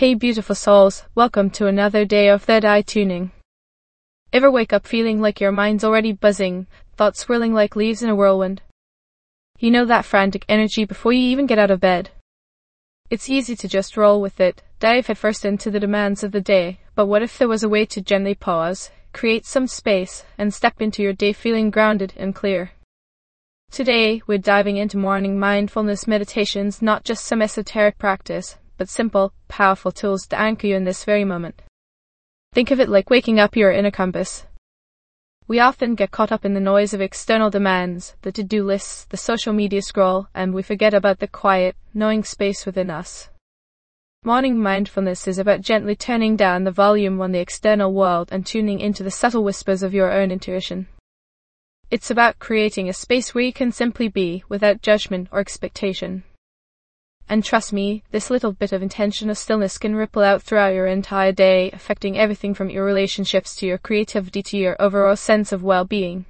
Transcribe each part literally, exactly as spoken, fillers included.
Hey beautiful souls, welcome to another day of Third Eye Tuning. Ever wake up feeling like your mind's already buzzing, thoughts swirling like leaves in a whirlwind? You know that frantic energy before you even get out of bed. It's easy to just roll with it, dive headfirst into the demands of the day, but what if there was a way to gently pause, create some space, and step into your day feeling grounded and clear? Today, we're diving into morning mindfulness meditations, not just some esoteric practice, but simple, powerful tools to anchor you in this very moment. Think of it like waking up your inner compass. We often get caught up in the noise of external demands, the to-do lists, the social media scroll, and we forget about the quiet, knowing space within us. Morning mindfulness is about gently turning down the volume on the external world and tuning into the subtle whispers of your own intuition. It's about creating a space where you can simply be, without judgment or expectation. And trust me, this little bit of intentional stillness can ripple out throughout your entire day, affecting everything from your relationships to your creativity to your overall sense of well-being.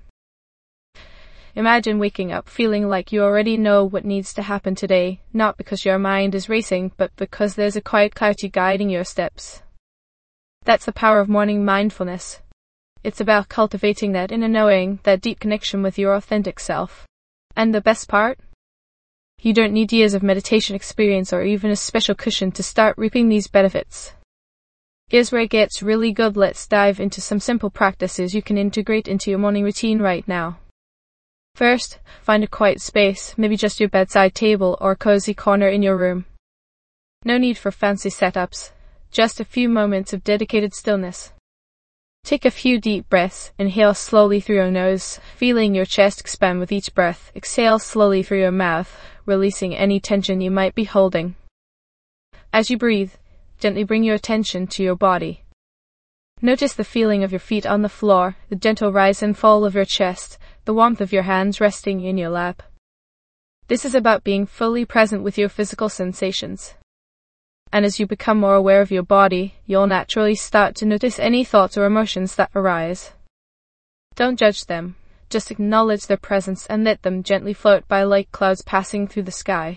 Imagine waking up feeling like you already know what needs to happen today, not because your mind is racing, but because there's a quiet clarity guiding your steps. That's the power of morning mindfulness. It's about cultivating that inner knowing, that deep connection with your authentic self. And the best part? You don't need years of meditation experience or even a special cushion to start reaping these benefits. Here's where it gets really good. Let's dive into some simple practices you can integrate into your morning routine right now. First, find a quiet space, maybe just your bedside table or a cozy corner in your room. No need for fancy setups, just a few moments of dedicated stillness. Take a few deep breaths, inhale slowly through your nose, feeling your chest expand with each breath. Exhale slowly through your mouth, releasing any tension you might be holding. As you breathe, gently bring your attention to your body. Notice the feeling of your feet on the floor, the gentle rise and fall of your chest, the warmth of your hands resting in your lap. This is about being fully present with your physical sensations. And as you become more aware of your body, you'll naturally start to notice any thoughts or emotions that arise. Don't judge them, just acknowledge their presence and let them gently float by like clouds passing through the sky.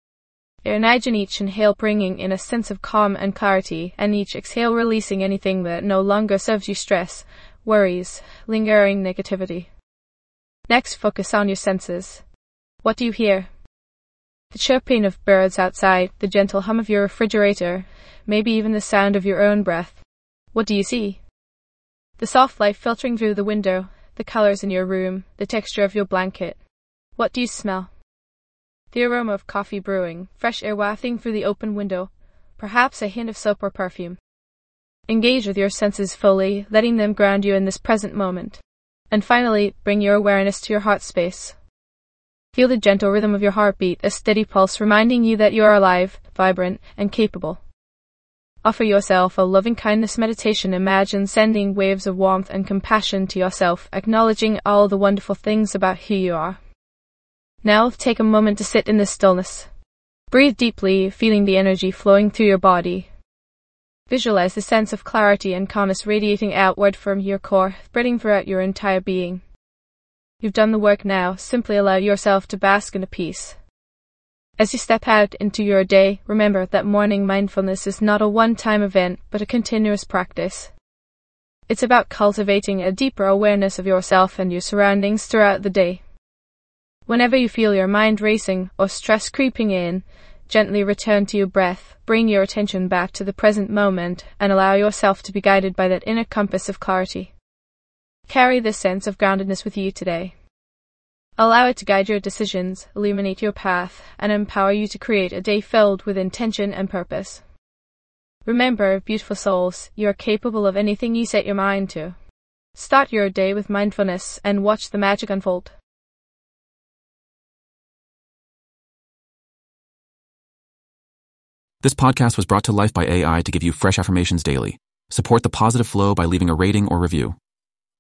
Imagine each inhale bringing in a sense of calm and clarity, and each exhale releasing anything that no longer serves you: stress, worries, lingering negativity. Next, focus on your senses. What do you hear? The chirping of birds outside, the gentle hum of your refrigerator, maybe even the sound of your own breath. What do you see? The soft light filtering through the window, the colors in your room, the texture of your blanket. What do you smell? The aroma of coffee brewing, fresh air wafting through the open window, perhaps a hint of soap or perfume. Engage with your senses fully, letting them ground you in this present moment. And finally, bring your awareness to your heart space. Feel the gentle rhythm of your heartbeat, a steady pulse reminding you that you are alive, vibrant, and capable. Offer yourself a loving-kindness meditation. Imagine sending waves of warmth and compassion to yourself, acknowledging all the wonderful things about who you are. Now, take a moment to sit in this stillness. Breathe deeply, feeling the energy flowing through your body. Visualize the sense of clarity and calmness radiating outward from your core, spreading throughout your entire being. You've done the work now. Simply allow yourself to bask in the peace. As you step out into your day, remember that morning mindfulness is not a one-time event, but a continuous practice. It's about cultivating a deeper awareness of yourself and your surroundings throughout the day. Whenever you feel your mind racing or stress creeping in, gently return to your breath, bring your attention back to the present moment, and allow yourself to be guided by that inner compass of clarity. Carry this sense of groundedness with you today. Allow it to guide your decisions, illuminate your path, and empower you to create a day filled with intention and purpose. Remember, beautiful souls, you are capable of anything you set your mind to. Start your day with mindfulness and watch the magic unfold. This podcast was brought to life by A I to give you fresh affirmations daily. Support the positive flow by leaving a rating or review.